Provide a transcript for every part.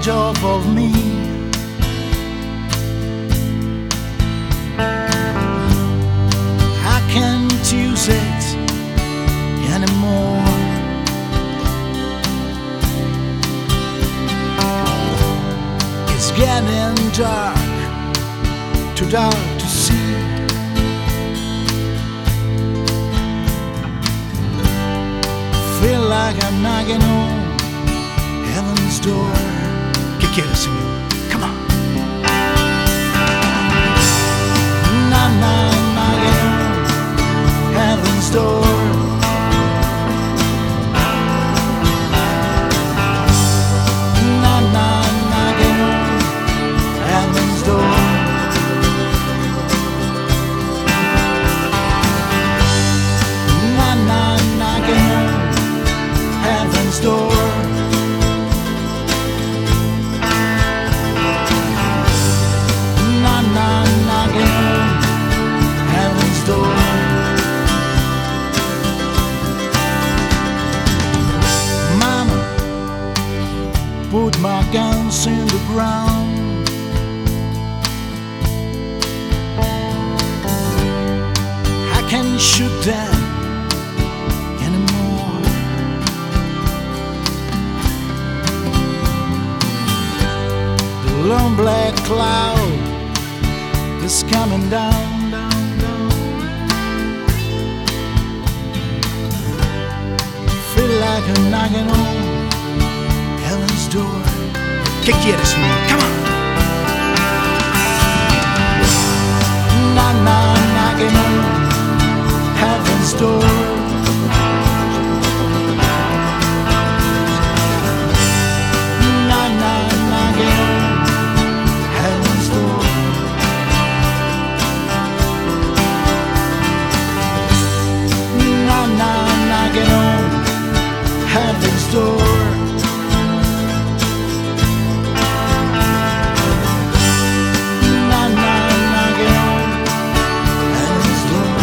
edge off of me. I can't use it anymore. It's getting dark, too dark to see. Feel like I'm knocking on heaven's door. ¿Qué quieres, Señor? Come on. Knocking on heaven's door. Knocking on heaven's door. Knocking on heaven's door. Knocking on heaven's door. Mama, put my guns in the ground. I can't shoot them anymore. The long black cloud is coming down, down, down. Feel like I'm knocking on heaven's door. ¿Qué quieres, Señor? Come on. Knocking on heaven's door. Knocking on heaven's door. Knocking on heaven's door. Knocking on heaven's door.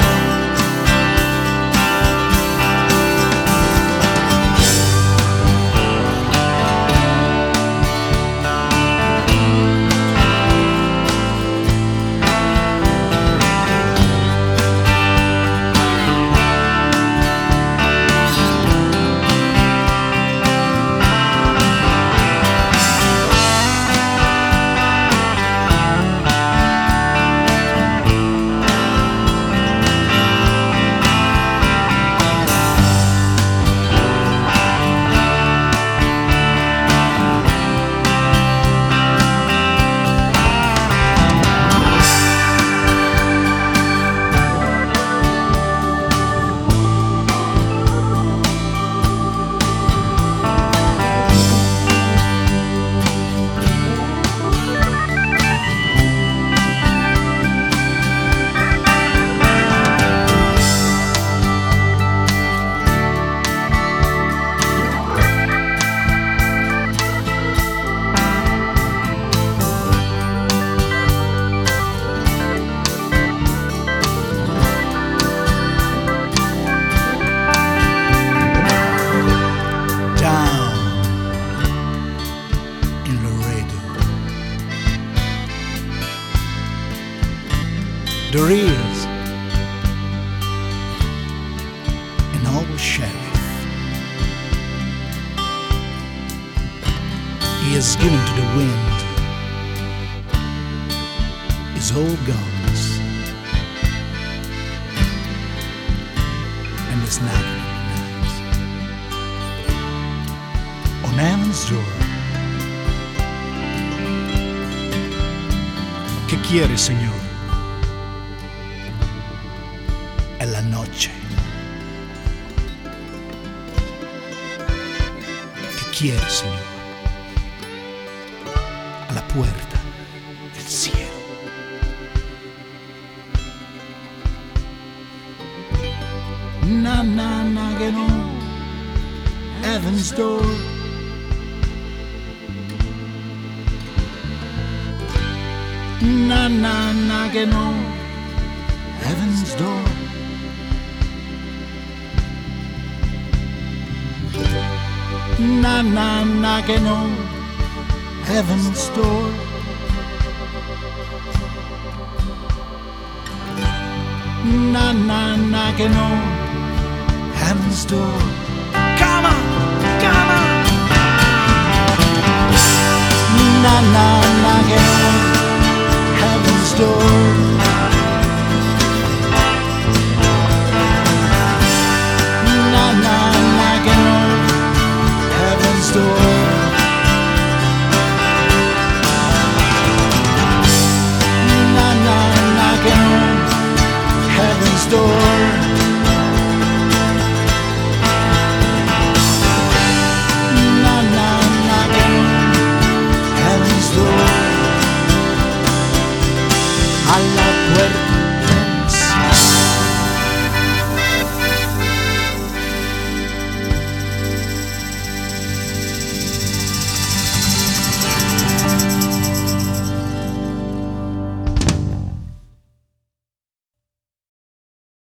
There is an old sheriff. He has given to the wind his old guns and is knocking at night on heaven's door. ¿Qué quieres, Señor? En la noche. ¿Qué quieres, Señor? A la puerta del cielo. Knocking on heaven's door. Knocking on heaven's door. Knocking on heaven's door. Knocking on heaven's door. Come on, come on. Knocking on heaven's door.